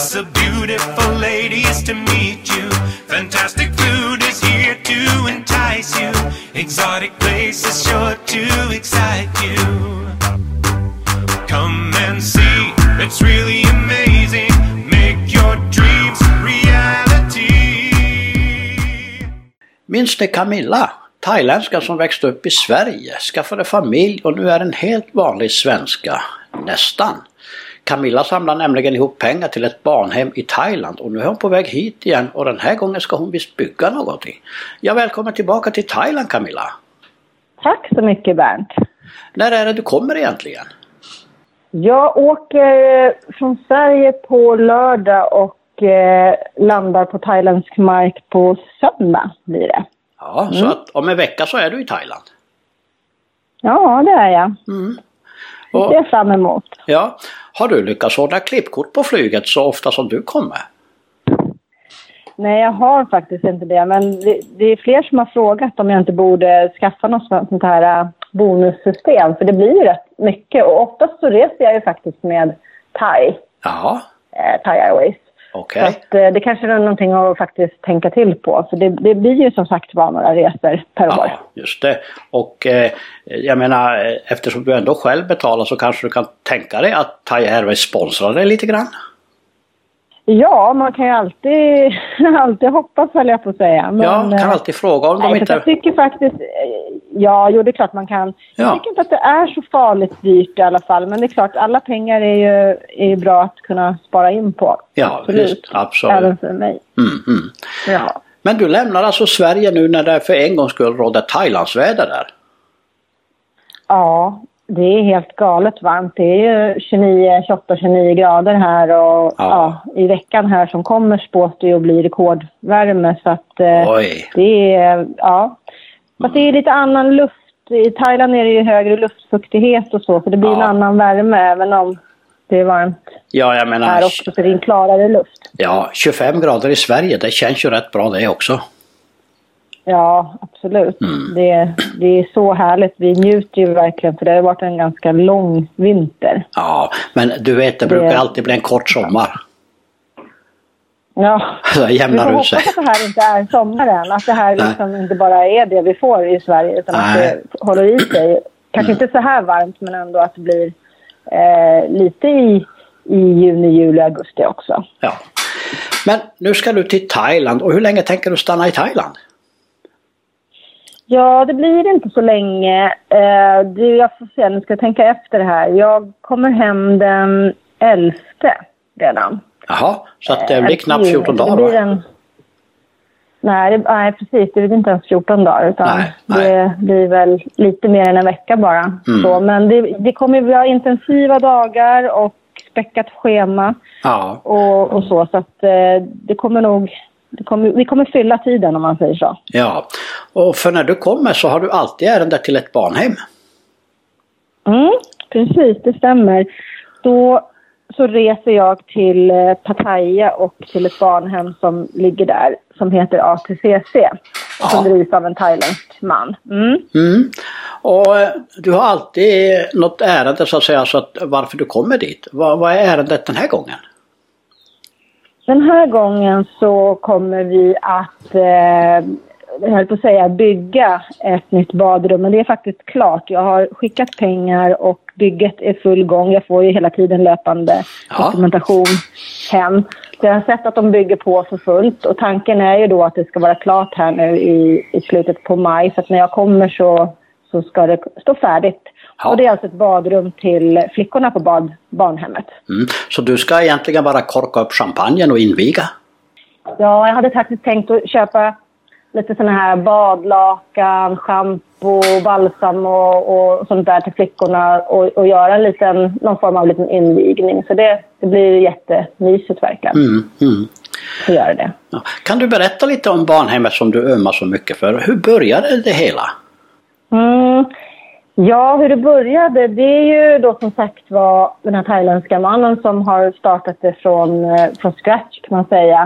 lots of beautiful ladies to meet you. Fantastic food is here to entice you. Exotic places sure to excite you. Come and see, it's really amazing. Make your dreams reality. Minns ni Camilla? Thailändska som växte upp i Sverige, skaffade familj och nu är en helt vanlig svenska. Nästan. Camilla samlar nämligen ihop pengar till ett barnhem i Thailand och nu är hon på väg hit igen och den här gången ska hon visst bygga någonting. Ja, välkommen tillbaka till Thailand, Camilla. Tack så mycket, Bernt. När är det du kommer egentligen? Jag åker från Sverige på lördag och landar på thailändsk mark på söndag blir det. Ja, så att om en vecka så är du i Thailand? Ja, det är jag. Och, det är fram emot. Ja, har du lyckats ordna klippkort på flyget så ofta som du kommer? Nej, jag har faktiskt inte det. Men det är fler som har frågat om jag inte borde skaffa något sånt här bonussystem. För det blir ju rätt mycket. Och oftast så reser jag ju faktiskt med Thai. Ja. Thai Airways. Okay. Så att, det kanske är någonting att faktiskt tänka till på. För det blir ju som sagt bara några resor per år. Ja, just det. Och jag menar, eftersom du ändå själv betalar så kanske du kan tänka dig att Thai Airways sponsrar dig lite grann? Ja, man kan ju alltid hoppas, höll jag på att säga. Men, ja, kan alltid fråga om de inte... Jag tycker faktiskt... Ja, jo, det är klart man kan. Ja. Jag tycker inte att det är så farligt dyrt i alla fall. Men det är klart, alla pengar är ju bra att kunna spara in på. Ja, absolut. Visst, absolut. Även för mig. Ja. Men du lämnar alltså Sverige nu när det för en gång skulle råda Thailandsväder där? Ja, det är helt galet varmt. Det är ju 28-29 grader här och i veckan här som kommer spås det ju att bli rekordvärme. Så att det är, fast det är lite annan luft. I Thailand är det ju högre luftfuktighet och så det blir en annan värme även om det är varmt. Ja, jag menar... Här också så det är en klarare luft. Ja, 25 grader i Sverige, det känns ju rätt bra det också. Ja, absolut. Det är så härligt. Vi njuter ju verkligen för det har varit en ganska lång vinter. Ja, men du vet det brukar alltid bli en kort sommar. Ja, så jämnar vi får hoppas att det här inte är sommaren. Att det här liksom inte bara är det vi får i Sverige utan att det håller i sig. Kanske inte så här varmt men ändå att det blir lite i juni, juli, augusti också. Ja. Men nu ska du till Thailand och hur länge tänker du stanna i Thailand? Ja, det blir inte så länge. Jag får se, nu ska jag tänka efter det här. Jag kommer hem den 11 redan. Jaha, så att det blir knappt 14 dagar Nej, precis. Det blir inte ens 14 dagar utan det blir väl lite mer än en vecka bara. Så, men det kommer vi ha intensiva dagar och späckat schema och så att det kommer nog... Vi kommer fylla tiden om man säger så. Ja, och för när du kommer så har du alltid ärende till ett barnhem. Precis, det stämmer. Då så reser jag till Pattaya och till ett barnhem som ligger där som heter ATCC. Som drivs av en thailändsk man. Och du har alltid något ärende så att säga så att varför du kommer dit. Vad är ärendet den här gången? Den här gången så kommer vi att jag höll på att säga bygga ett nytt badrum. Men det är faktiskt klart. Jag har skickat pengar och bygget är full gång. Jag får ju hela tiden löpande dokumentation hem. Så jag har sett att de bygger på för fullt. Och tanken är ju då att det ska vara klart här nu i slutet på maj. Så att när jag kommer så ska det stå färdigt. Och det är alltså ett badrum till flickorna på barnhemmet. Så du ska egentligen bara korka upp champagnen och inviga? Ja, jag hade faktiskt tänkt att köpa lite såna här badlakan, shampoo, balsam och sånt där till flickorna och göra någon form av liten invigning. Så det blir jättemysigt verkligen. Så gör det. Ja. Kan du berätta lite om barnhemmet som du ömmar så mycket för? Hur började det hela? Ja, hur det började, det är ju då som sagt var den här thailändska mannen som har startat det från scratch kan man säga.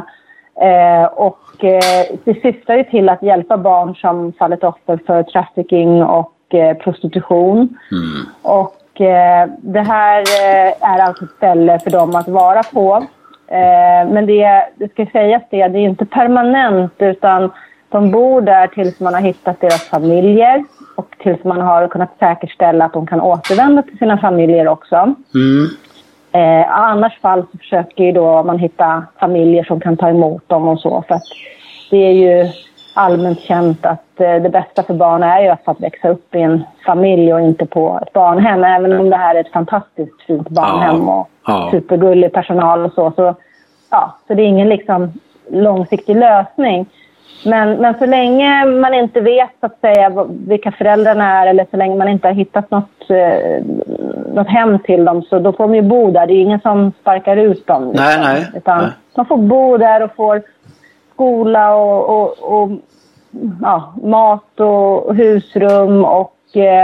Det syftar ju till att hjälpa barn som fallit offer för trafficking och prostitution. Och det här är alltså ett ställe för dem att vara på. Men det ska sägas det är inte permanent, utan de bor där tills man har hittat deras familjer och tills man har kunnat säkerställa att de kan återvända till sina familjer också. Annars fall så försöker ju då man hitta familjer som kan ta emot dem och så, för att det är ju allmänt känt att det bästa för barn är ju att växa upp i en familj och inte på ett barnhem, även om det här är ett fantastiskt fint barnhem och supergullig personal och så det är ingen liksom långsiktig lösning. Men så länge man inte vet så att säga vilka föräldrarna är, eller så länge man inte har hittat något hem till dem, så då får de ju bo där. Det är ingen som sparkar ut dem. Liksom. Nej. Utan de får bo där och får skola och mat och husrum och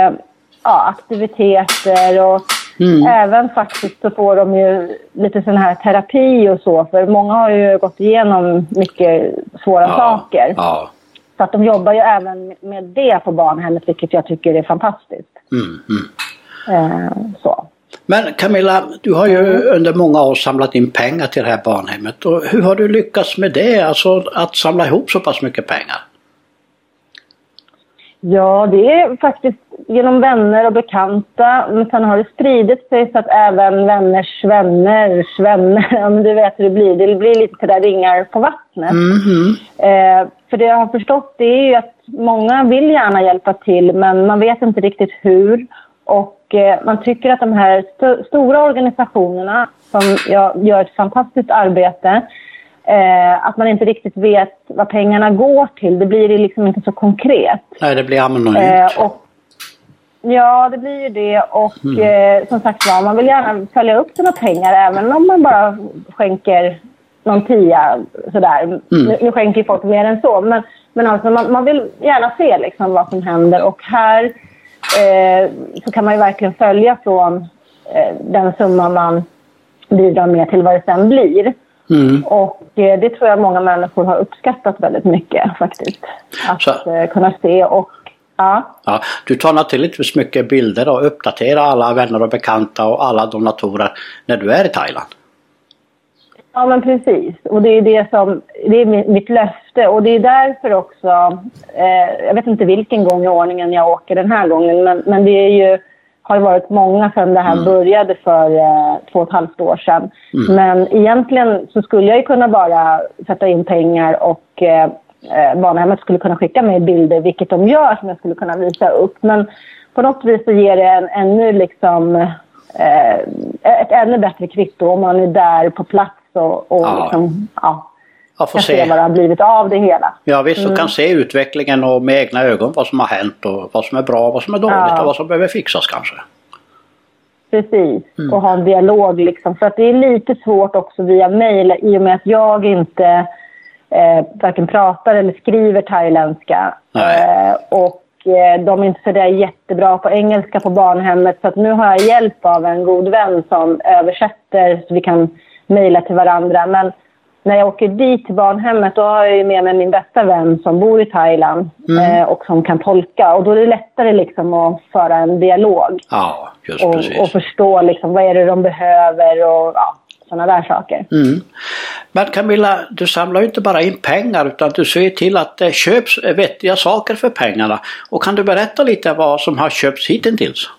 aktiviteter och även faktiskt så får de ju lite sån här terapi och så, för många har ju gått igenom mycket svåra saker. Så att de jobbar ju även med det på barnhemmet, vilket jag tycker är fantastiskt. Så. Men Camilla, du har ju under många år samlat in pengar till det här barnhemmet. Och hur har du lyckats med det? Alltså att samla ihop så pass mycket pengar? Ja, det är faktiskt genom vänner och bekanta. Men sen har det spridit sig så att även vänners vänner, du vet hur det blir. Det blir lite där ringar på vattnet. För det jag har förstått det är ju att många vill gärna hjälpa till, men man vet inte riktigt hur. Och man tycker att de här stora organisationerna som gör ett fantastiskt arbete, att man inte riktigt vet vad pengarna går till. Det blir liksom inte så konkret. Nej, det blir anonymt. Ja, det blir ju det. Och som sagt man vill gärna följa upp sina pengar, även om man bara skänker någon 10 sådär. Nu skänker folk mer än så. Men alltså man vill gärna se liksom vad som händer. Och här så kan man ju verkligen följa från den summa man bidrar med till vad det sen blir. Och det tror jag många människor har uppskattat väldigt mycket faktiskt. Att kunna se och du tar naturligtvis mycket bilder och uppdaterar alla vänner och bekanta och alla donatorer när du är i Thailand. Ja, men precis. Och det är mitt löfte. Och det är därför också, jag vet inte vilken gång i ordningen jag åker den här gången, men det är ju, har ju varit många sedan det här började för 2,5 år sedan. Men egentligen så skulle jag ju kunna bara sätta in pengar och barnhemmet skulle kunna skicka mig bilder, vilket de gör, som jag skulle kunna visa upp. Men på något vis så ger det en ännu liksom ett ännu bättre kvitto om man är där på plats och liksom, kan se vad det har blivit av det hela. Ja visst, så kan se utvecklingen och med egna ögon vad som har hänt och vad som är bra, vad som är dåligt och vad som behöver fixas kanske. Precis, och ha en dialog liksom. För att det är lite svårt också via mejl i och med att jag inte varken pratar eller skriver thailändska. Och de är inte så där jättebra på engelska på barnhemmet, så att nu har jag hjälp av en god vän som översätter så vi kan mejla till varandra. Men när jag åker dit till barnhemmet då har jag ju med mig min bästa vän som bor i Thailand och som kan tolka, och då är det lättare liksom att föra en dialog och förstå liksom vad är det de behöver och sådana där saker. Men Camilla, du samlar ju inte bara in pengar utan du ser till att det köps vettiga saker för pengarna. Och kan du berätta lite vad som har köpts hittills?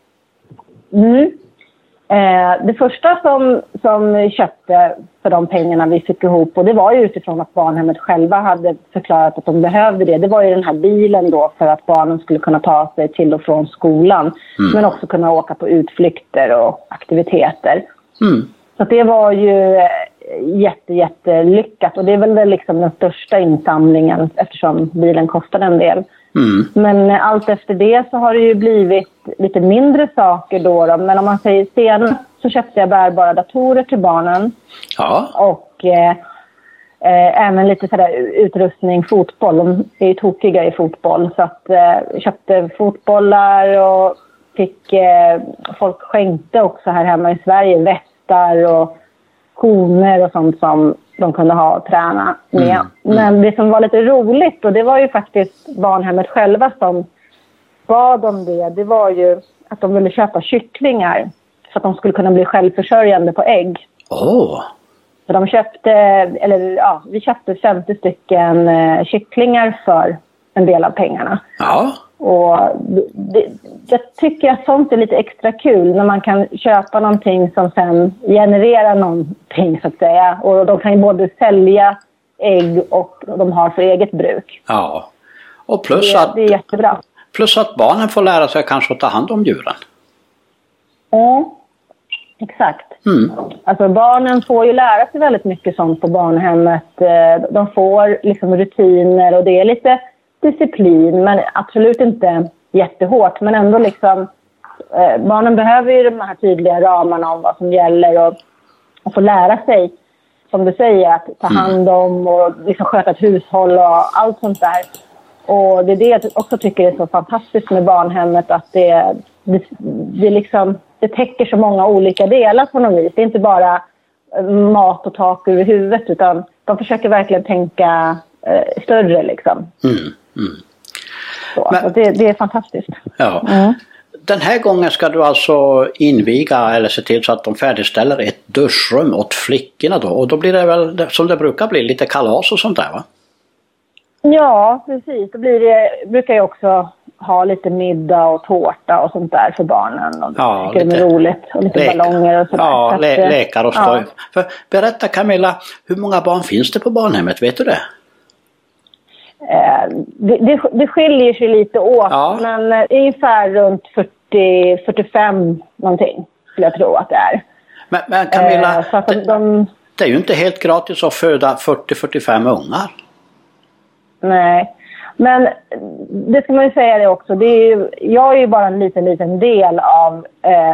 Det första som köpte för de pengarna vi fick ihop, och det var ju utifrån att barnhemmet själva hade förklarat att de behövde det. Det var ju den här bilen då för att barnen skulle kunna ta sig till och från skolan. Men också kunna åka på utflykter och aktiviteter. Så det var ju jättelyckat, och det är väl liksom den största insamlingen eftersom bilen kostade en del. Men allt efter det så har det ju blivit lite mindre saker då. Men om man säger senast så köpte jag bärbara datorer till barnen. Och även lite sådär utrustning, fotboll. De är ju tokiga i fotboll, så att köpte fotbollar och fick folk skänkte också här hemma i Sverige västar och koner och sånt som de kunde ha och träna med. Men det som var lite roligt, och det var ju faktiskt barnhemmet själva som bad om det var ju att de ville köpa kycklingar så att de skulle kunna bli självförsörjande på ägg. Så vi köpte 50 stycken kycklingar för en del av pengarna. Ja. Och jag tycker att sånt är lite extra kul när man kan köpa någonting som sen genererar någonting så att säga. Och de kan ju både sälja ägg och de har för eget bruk. Ja. Och det är jättebra. Plus att barnen får lära sig kanske att ta hand om djuren. Ja, exakt. Alltså barnen får ju lära sig väldigt mycket sånt på barnhemmet. De får liksom rutiner och det är lite disciplin, men absolut inte jättehårt. Men ändå liksom, barnen behöver ju de här tydliga ramarna om vad som gäller och få lära sig, som du säger, att ta hand om och liksom sköta ett hushåll och allt sånt där. Och det är det jag också tycker är så fantastiskt med barnhemmet, att det liksom, det täcker så många olika delar på något vis. Det är inte bara mat och tak över huvudet, utan de försöker verkligen tänka större liksom. Så det är fantastiskt. Ja. Den här gången ska du alltså inviga eller se till så att de färdigställer ett duschrum åt flickorna då. Och då blir det väl, som det brukar bli, lite kalas och sånt där, va? Ja, precis. Då brukar jag också ha lite middag och tårta och sånt där för barnen. Och det tycker de är roligt. Och lite ballonger och sådär. Ja, lekar och stoj. Ja. Berätta Camilla, hur många barn finns det på barnhemmet? Vet du det? Det skiljer sig lite åt, men ungefär runt 40-45 någonting skulle jag tro att det är. Men Camilla, det är ju inte helt gratis att föda 40-45 ungar. Nej, men det ska man ju säga det också. Jag är ju bara en liten del av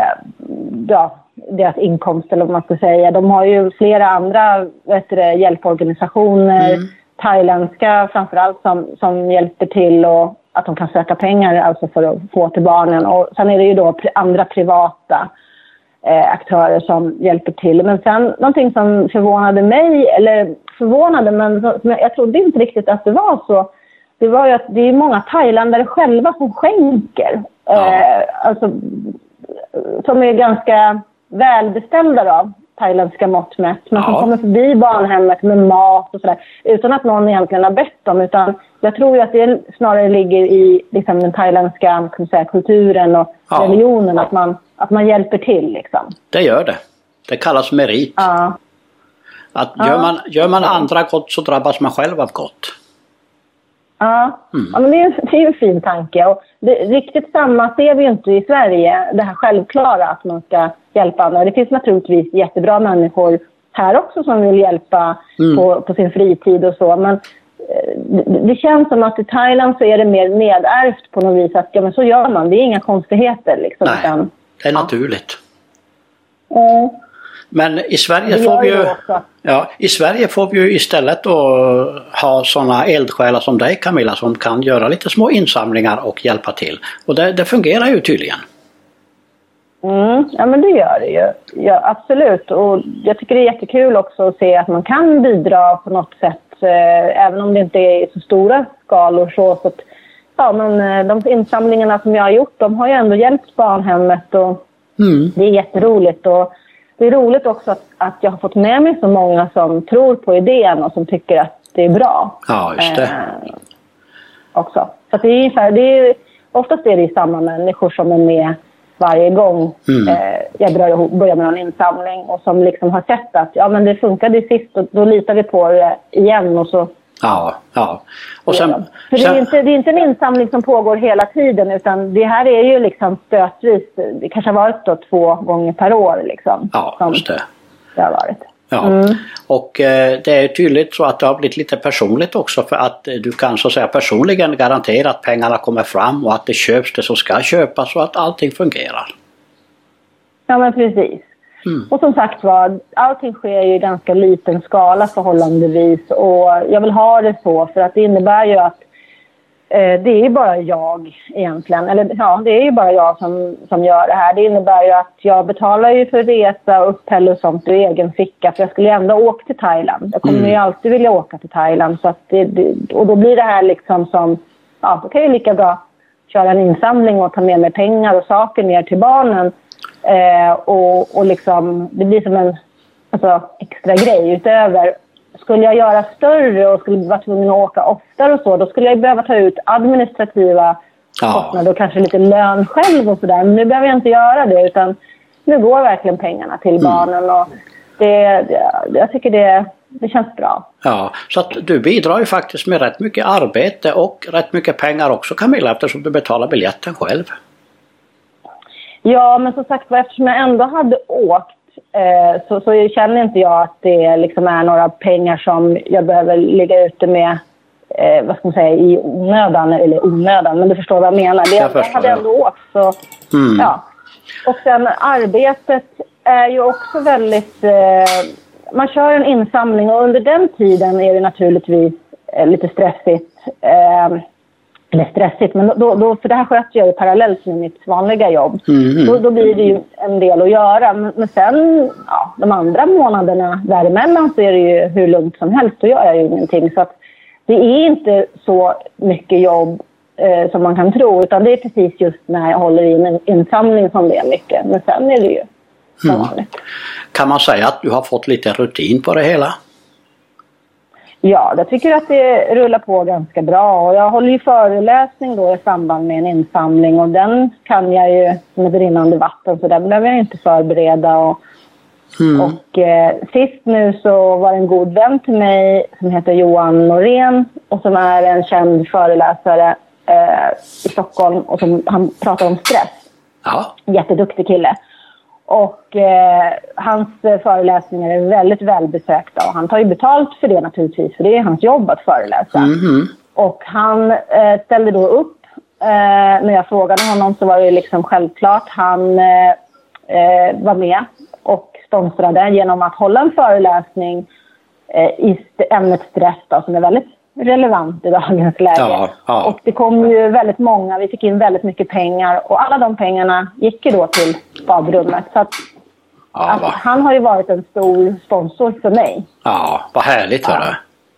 deras inkomst, eller vad man ska säga. De har ju flera andra hjälporganisationer, thailändska framförallt, som hjälper till och att de kan söka pengar alltså för att få till barnen. Och sen är det ju då andra privata aktörer som hjälper till. Men sen någonting som förvånade mig, men jag trodde inte riktigt att det var så. Det var ju att det är många thailändare själva som skänker. Alltså, som är ganska välbeställda då, thailändska mått mätt. Men som kommer förbi barnhemmet med mat och sådär. Utan att någon egentligen har bett dem. Utan jag tror ju att det snarare ligger i liksom, den thailändska kulturen och religionen. Att man hjälper till liksom. Det gör det. Det kallas merit. Ja. Att gör man andra gott så drabbas man själv av gott. Ja, men det är ju en fin tanke. Och riktigt samma ser vi ju inte i Sverige. Det här självklara att man ska hjälpa andra. Det finns naturligtvis jättebra människor här också som vill hjälpa på sin fritid och så. Men det känns som att i Thailand så är det mer nedärvt på något vis. Att men så gör man. Det är inga konstigheter liksom. Nej, det är naturligt. Men i Sverige får vi ju istället då ha sådana eldsjälar som dig Camilla, som kan göra lite små insamlingar och hjälpa till. Och det fungerar ju tydligen. Ja, men det gör det ju. Ja, absolut. Och jag tycker det är jättekul också att se att man kan bidra på något sätt, även om det inte är i så stora skalor. Så att, men de insamlingarna som jag har gjort, de har ju ändå hjälpt barnhemmet och det är jätteroligt. Och det är roligt också att jag har fått med mig så många som tror på idén och som tycker att det är bra. Ja, just det. Också. Så att oftast är det samma människor som är med varje gång jag börjar med någon insamling och som liksom har sett att men det funkade sist och då litar vi på det igen och så. Ja. Och sen, för det är inte en insamling som pågår hela tiden, utan det här är ju liksom stötvis. Det kanske har varit då 2 gånger per år liksom. Ja, just det. Det har varit. Ja. Och det är tydligt så att det har blivit lite personligt också, för att du kan så att säga personligen garantera att pengarna kommer fram och att det köps det som ska köpas och att allting fungerar. Ja, men precis. Och som sagt allting sker ju i ganska liten skala förhållandevis, och jag vill ha det så för att det innebär ju att det är ju bara jag egentligen, det är ju bara jag som gör det här. Det innebär ju att jag betalar ju för resa och uppehäll och sånt i egen ficka, för jag skulle ändå åka till Thailand. Jag kommer ju alltid vilja åka till Thailand, så att och då blir det här liksom som, då kan jag lika bra köra en insamling och ta med mig pengar och saker ner till barnen. Och liksom, det blir som alltså, extra grej utöver. Skulle jag göra större och skulle vara tvungen att åka oftare och så, då skulle jag behöva ta ut administrativa kostnader och kanske lite lön själv och sådär. Men nu behöver jag inte göra det, utan nu går verkligen pengarna till barnen och jag tycker det känns bra. Ja, så att du bidrar ju faktiskt med rätt mycket arbete och rätt mycket pengar också, Camilla, eftersom du betalar biljetten själv. Ja, men som sagt, eftersom jag ändå hade åkt så känner inte jag att det liksom är några pengar som jag behöver ligga ute med vad ska man säga, i onödan, men du förstår vad jag menar. Jag hade ändå åkt, så ja. Och sen arbetet är ju också väldigt man kör en insamling och under den tiden är det naturligtvis lite stressigt. Eller stressigt, men då, för det här sköter jag ju parallellt med mitt vanliga jobb. Då blir det ju en del att göra. Men sen, de andra månaderna däremellan så är det ju hur lugnt som helst. Då gör jag ju ingenting. Så att det är inte så mycket jobb som man kan tro. Utan det är precis just när jag håller i en insamling som det är mycket. Men sen är det ju som vanligt. Kan man säga att du har fått lite rutin på det hela? Ja, jag tycker att det rullar på ganska bra. Och jag håller ju föreläsning då i samband med en insamling. Och den kan jag ju som ett rinnande vatten. Så där behöver jag inte förbereda. Och sist nu så var det en god vän till mig som heter Johan Norén. Och som är en känd föreläsare i Stockholm. Och han pratar om stress. Ja. Jätteduktig kille. Och hans föreläsningar är väldigt välbesökta och han tar ju betalt för det naturligtvis, för det är hans jobb att föreläsa. Och han ställde då upp, när jag frågade honom så var det liksom självklart. Han var med och sponsrade genom att hålla en föreläsning i ämnet stress då, som är väldigt relevant i dagens läge. Ja. Och det kom ju väldigt många, vi fick in väldigt mycket pengar och alla de pengarna gick ju då till badrummet. Så att, han har ju varit en stor sponsor för mig. Ja, vad härligt hörru.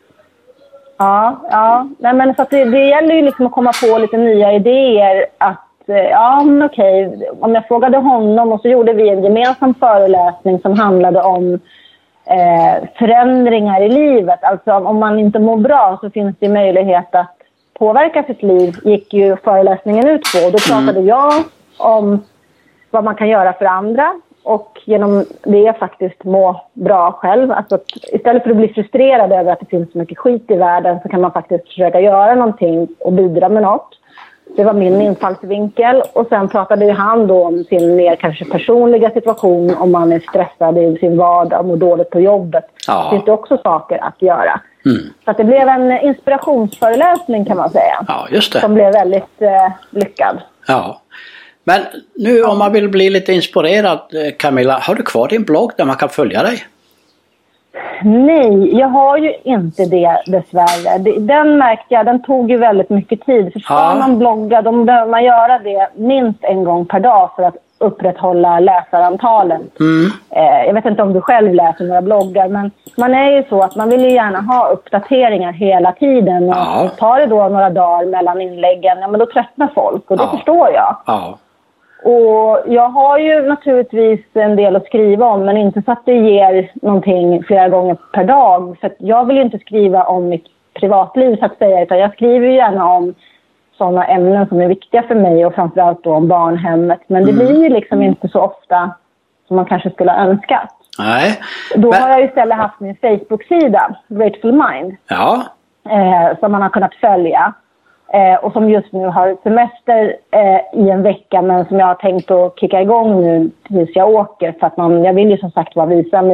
Ja. Nej, men så att det gäller ju liksom att komma på lite nya idéer att okej, om jag frågade honom och så gjorde vi en gemensam föreläsning som handlade om förändringar i livet. Alltså om man inte mår bra så finns det möjlighet att påverka sitt liv, gick ju föreläsningen ut på. Då pratade jag om vad man kan göra för andra och genom det faktiskt må bra själv. Alltså att istället för att bli frustrerad över att det finns så mycket skit i världen så kan man faktiskt försöka göra någonting och bidra med något. Det var min infallsvinkel. Och sen pratade ju han då om sin mer kanske personliga situation. Om man är stressad i sin vardag och mår dåligt på jobbet. Ja. Finns det också saker att göra. Så att det blev en inspirationsföreläsning kan man säga. Ja, just det. Som blev väldigt lyckad. Ja. Men nu om man vill bli lite inspirerad, Camilla, har du kvar din blogg där man kan följa dig? Nej, jag har ju inte det dessvärre. Den märkte jag, den tog ju väldigt mycket tid. För ska man blogga, då behöver man göra det minst en gång per dag för att upprätthålla läsarantalet. Jag vet inte om du själv läser några bloggar, men man är ju så att man vill ju gärna ha uppdateringar hela tiden. Och tar det då några dagar mellan inläggen, men då tröttnar folk och det förstår jag. Och jag har ju naturligtvis en del att skriva om, men inte så att det ger någonting flera gånger per dag. För att jag vill ju inte skriva om mitt privatliv så att säga, utan jag skriver ju gärna om sådana ämnen som är viktiga för mig och framförallt då om barnhemmet. Men det blir ju liksom inte så ofta som man kanske skulle ha önskat. Nej. Då har jag ju istället haft min Facebook-sida, Grateful Mind, som man har kunnat följa. Och som just nu har semester i en vecka, men som jag har tänkt att kicka igång nu tills jag åker. För att jag vill ju som sagt visa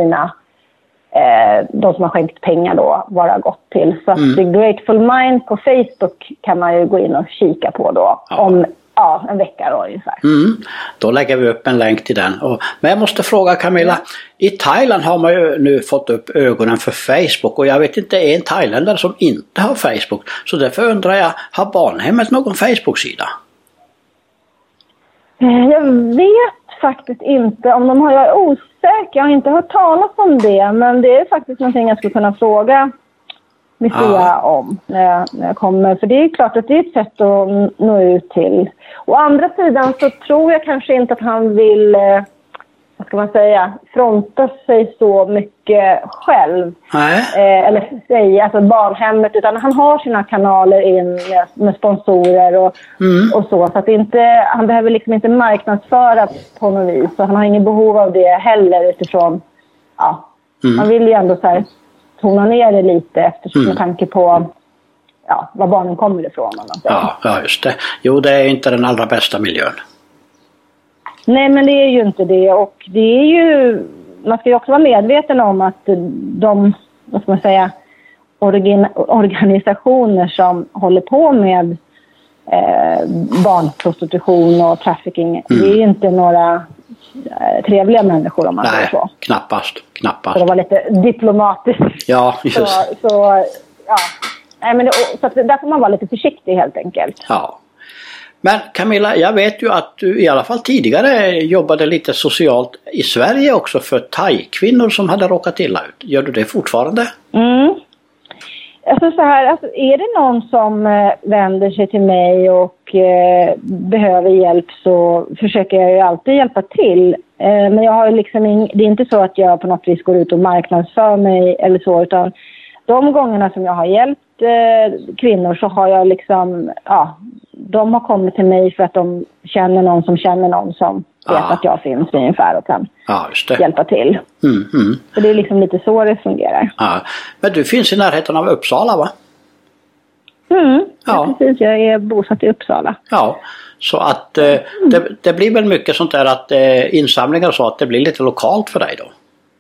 de som har skänkt pengar då, vara gott till. Så att The Grateful Mind på Facebook kan man ju gå in och kika på då. Om en vecka då ungefär. Då lägger vi upp en länk till den. Men jag måste fråga Camilla, i Thailand har man ju nu fått upp ögonen för Facebook och jag vet inte en thailändare som inte har Facebook. Så därför undrar jag, har barnhemmet någon Facebook-sida? Jag vet faktiskt inte om de har, jag är osäker, jag har inte hört talas om det, men det är faktiskt någonting jag skulle kunna fråga Messiah om när jag kommer. För det är klart att det är ett sätt att nå ut till. Å andra sidan så tror jag kanske inte att han vill vad ska man säga, fronta sig så mycket själv. Nej. Eller säga, alltså barnhemmet, utan han har sina kanaler in med sponsorer och så att inte, han behöver liksom inte marknadsföra på något vis, så han har ingen behov av det heller utifrån, man vill ju ändå så här tona ner det lite eftersom med tanke på var barnen kommer ifrån. Ja, just det. Jo, det är inte den allra bästa miljön. Nej, men det är ju inte det, och det är ju, man ska ju också vara medveten om att de, vad ska man säga, organisationer som håller på med barnprostitution och trafficking, det är ju inte några trevliga människor om man säger så. Nej, knappast. För att vara lite diplomatisk. Ja, just Nej, men så att där får man vara lite försiktig helt enkelt. Ja. Men Camilla, jag vet ju att du i alla fall tidigare jobbade lite socialt i Sverige också för thai-kvinnor som hade råkat illa ut. Gör du det fortfarande? Alltså så här, är det någon som vänder sig till mig och behöver hjälp, så försöker jag ju alltid hjälpa till. Men jag har liksom det är inte så att jag på något vis går ut och marknadsför mig eller så, utan de gångerna som jag har hjälpt kvinnor så har jag liksom, de har kommit till mig för att de känner någon som vet att jag finns ungefär och kan hjälpa till. Så det är liksom lite så det fungerar. Ja. Men du finns i närheten av Uppsala, va? Ja, precis. Jag är bosatt i Uppsala. Ja, så att det blir väl mycket sånt där att insamlingar och så, att det blir lite lokalt för dig då?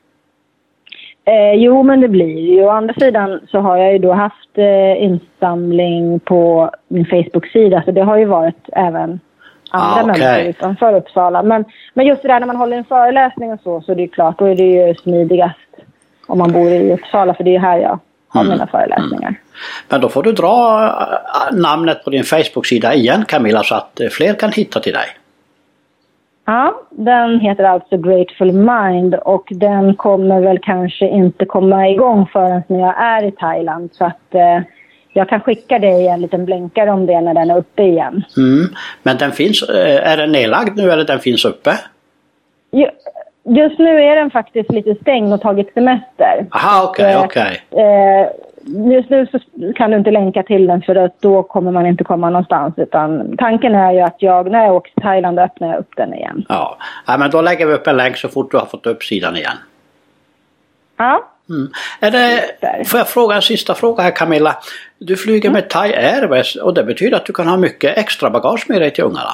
Jo, men det blir ju. Å andra sidan så har jag ju då haft insamling på min Facebook-sida. Så det har ju varit även andra människor utanför Uppsala. Men just det där när man håller en föreläsning och så är det ju klart. Då är det ju smidigast om man bor i Uppsala. För det är ju här jag har mina föreläsningar. Men då får du dra namnet på din Facebook-sida igen, Camilla, så att fler kan hitta till dig. Ja, den heter alltså Grateful Mind, och den kommer väl kanske inte komma igång förrän när jag är i Thailand, så att jag kan skicka dig en liten blänkare om det när den är uppe igen. Men den finns, är den nedlagd nu eller den finns uppe? Just nu är den faktiskt lite stängd och tagit semester. Aha, okej. Just nu så kan du inte länka till den, för att då kommer man inte komma någonstans, utan tanken är ju att när jag åker till Thailand öppnar jag upp den igen. Ja, men då lägger vi upp en länk så fort du har fått upp sidan igen. Ja. Får jag fråga en sista fråga här, Camilla? Du flyger med Thai Airways, och det betyder att du kan ha mycket extra bagage med dig till ungarna.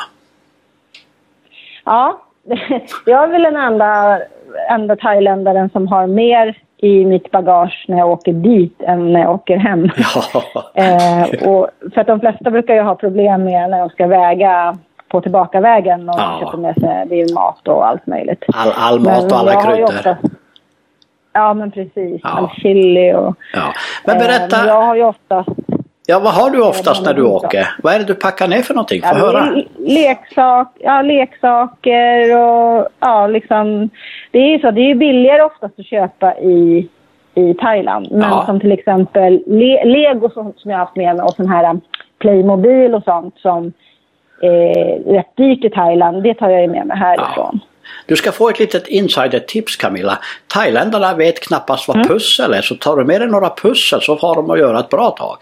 Ja, jag är väl den enda thailändaren som har mer i mitt bagage när jag åker dit än när jag åker hem. Och för att de flesta brukar ju ha problem med när de ska väga på tillbakavägen och köpa med sig mat och allt möjligt. All mat och alla kryddor. Ja, men precis. All chili och... Men berätta... Men jag har ju oftast... Ja, vad har du oftast när du åker? Vad är det du packar ner för någonting? Få höra. Leksaker och liksom... Det är ju så, det är billigare oftast att köpa i Thailand. Men som till exempel Lego som jag har haft med mig, och sån här Playmobil och sånt som är rätt dyrt i Thailand, det tar jag ju med mig härifrån. Du ska få ett litet insider-tips, Camilla. Thailändarna vet knappast vad pussel är, så tar du med dig några pussel så har de att göra ett bra tag.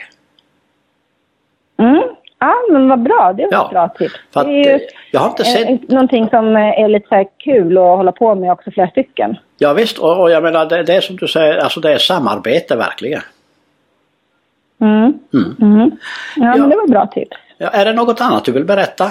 Ja, men vad bra. Det var ett bra tips. För det är ju jag har inte sett... någonting som är lite så här kul att hålla på med också, flera stycken. Ja visst, och jag menar det är som du säger, alltså det är samarbete verkligen. Ja, men det var bra tips. Ja, är det något annat du vill berätta?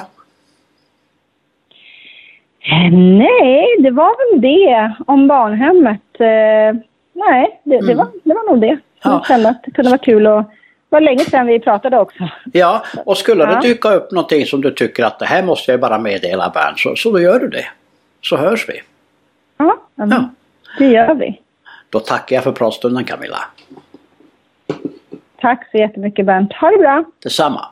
Nej, det var väl det om barnhemmet. Nej, det var nog det. Jag kände att det kunde vara kul, och det var länge sedan vi pratade också. Ja, och skulle det dyka upp någonting som du tycker att det här måste jag bara meddela Bernt, så då gör du det. Så hörs vi. Ja, det gör vi. Då tackar jag för pratstunden, Camilla. Tack så jättemycket, Bernt. Ha det bra. Detsamma.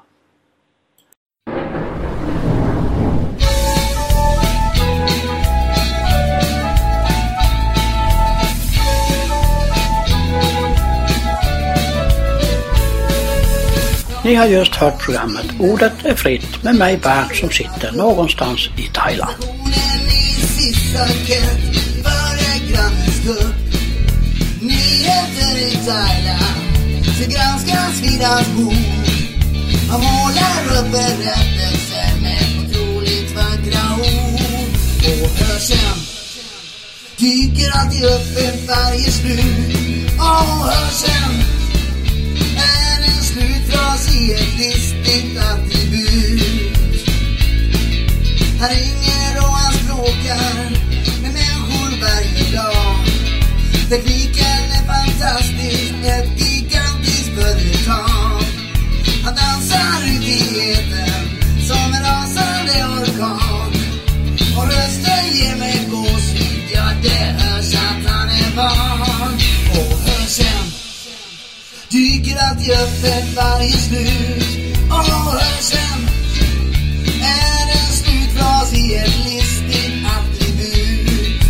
Ni har just hört programmet Ordet är fritt med mig, Bernt, som sitter någonstans i Thailand. artistsankett före grannens kupp. Nyheter i Thailand, så granskas vid hans bord. Han målar upp berättelser med otroligt vackra ord. Och hörseln dyker alltid upp en varje slut. Och hörseln är en slutfras i ett listigt attribut. Han ringer och han språkar med människor varje dag. Tekniken är fantastisk, ett gigantiskt företag. Han dansar ut i etern som en rasande orkan. Och rösten ger mig gåshud, ja det hörs att han är van. Och hörseln dyker alltid upp ett varje slut. Och hörseln är en slutfras i ett listigt attribut.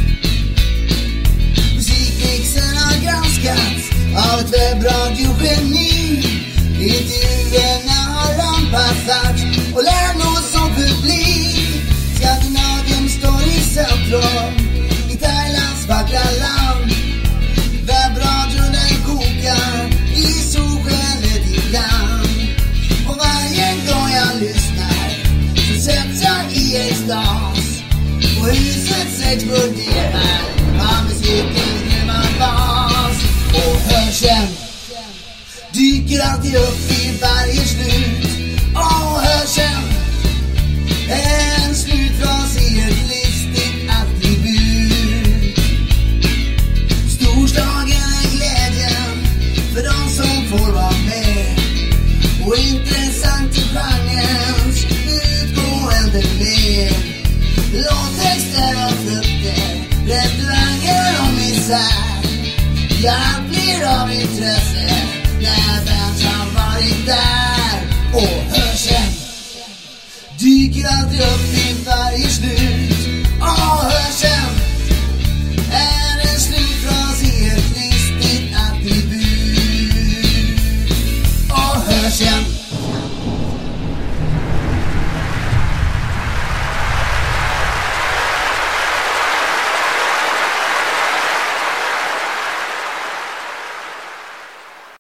Musikmixen har granskats av ett webbradiogeni. Intervjuerna har anpassats och lär oss som publik. Skandinavien står i centrum i Thailands vackra land. Webbradion den kokar i solskenet ibland. Och varje gång jag lyssnar så sätts jag i extas. Och huset exploderar av musikens grymma bas. Och hörseln dyker alltid upp i varje slut. Och hörseln är en slutfras i ett listigt attribut. Storslagen är glädjen för de som får vara med. Och intressant i genrens utgående med. Låttexter och frukter, restauranger och misär. Ja, allt blir av intresse när bands har varit där. Och hörseln dyker alltid upp i varje slut.